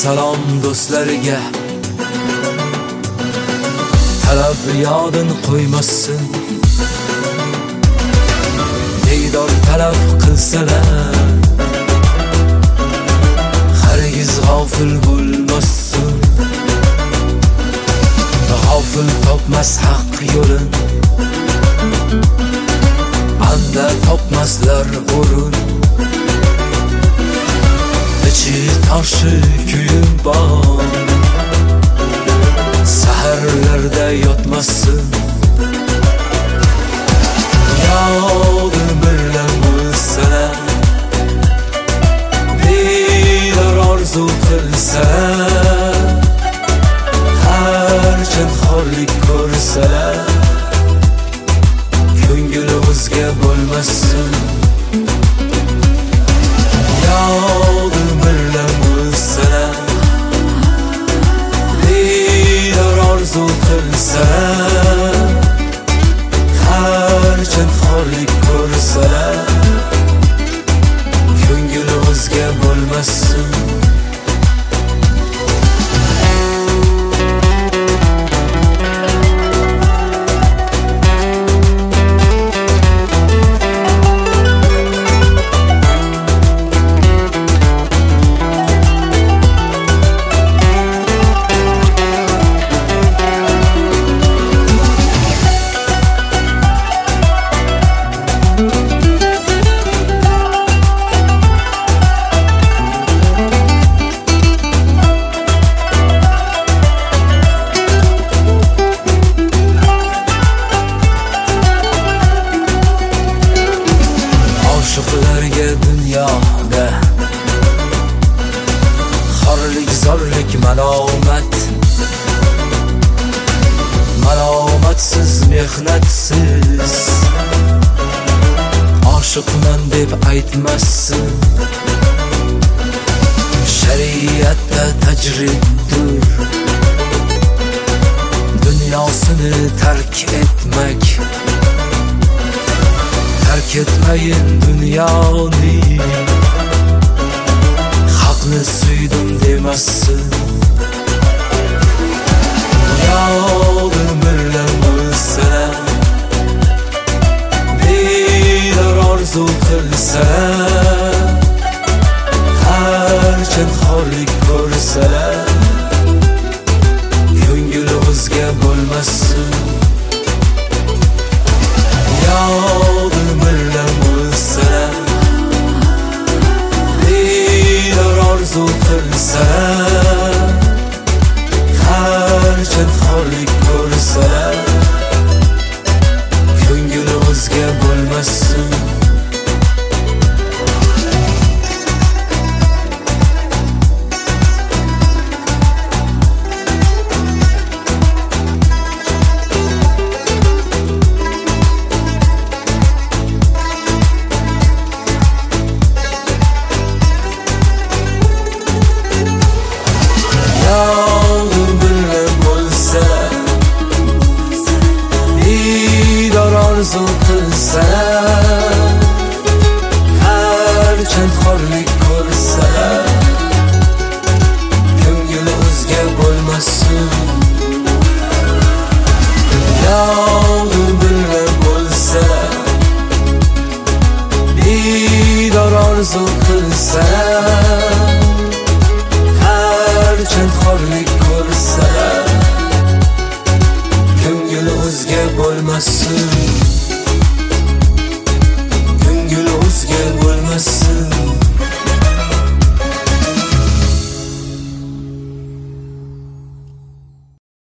salom do'stlarga, talab yodin qo'ymasin. Diydor talab qilsalar, hargiz g'ofil bo'lmasin. G'ofil topmas haq yo'lin, anda topmaslar o'rin. İçi taşı kuyib bor, saharlarda yotmasın. Yolda birlam bo'lsalar, diydor orzu qilsalar, harchand xorlik ko'rsalar, ko'ngli o'zga bo'lmasin. Yolda birlam bo'lsalar, diydor orzu qilsalar, harchand xorlik ko'rsalar, ko'ngli o'zga bo'lmasin. Oshiqlarga dunyoda xorlik, zorlik, malomat, malomatsiz, mehnatsiz oshiqman deb aytmassin. Shariatda tajriddir, dunyosini tark etmak. Terk etmeyin dünyani, haklı suydum demezsin. Yolda birlam bo'lsalar, diydor orzu qilsalar, harchand xorlik ko'rsalar, ko'ngli o'zga bo'lmasin. Yolda birlam bo'lsalar, diydor orzu qilsalar, harchand xorlik ko'rsalar, ko'ngli o'zga bo'lmasin. Yolda birlam bo'lsalar, diydor orzu qilsalar, harchand xorlik ko'rsalar, ko'ngli o'zga bo'lmasin. Yolda birlam bo'lsalar, diydor orzu qilsalar,